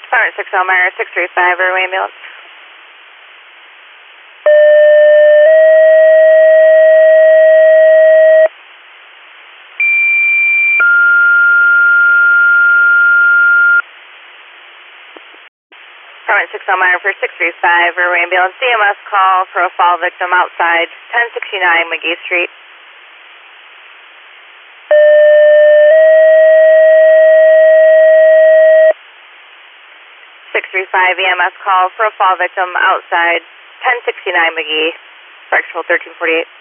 Sergeant 6 Elmira, 635, Airway Ambulance. Sergeant 6 Elmira for 635, Airway Ambulance. DMS call for a fall victim outside 1069 McGee Street. 635 EMS call for a fall victim outside 1069 McGee, Fractional 1348.